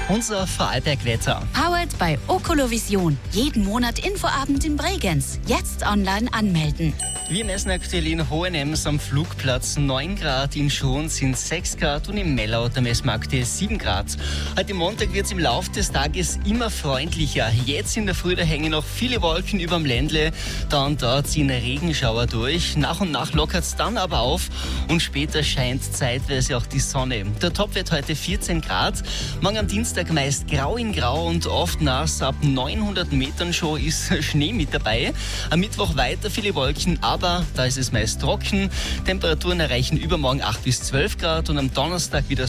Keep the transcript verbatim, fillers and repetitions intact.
Unser Vorarlberg-Wetter. Powered by Okolovision. Jeden Monat Infoabend in Bregenz. Jetzt online anmelden. Wir messen aktuell in Hohenems am Flugplatz neun Grad, in Schoon sind sechs Grad und in Mellau da messen wir aktuell sieben Grad. Heute Montag wird es im Laufe des Tages immer freundlicher. Jetzt in der Früh da hängen noch viele Wolken überm Ländle, da und da ziehen Regenschauer durch. Nach und nach lockert es dann aber auf und später scheint zeitweise auch die Sonne. Der Top wird heute vierzehn Grad. Morgen am Dienstag meist grau in grau und oft nass. Ab neunhundert Metern schon ist Schnee mit dabei. Am Mittwoch weiter viele Wolken, aber da ist es meist trocken. Temperaturen erreichen übermorgen acht bis zwölf Grad und am Donnerstag wieder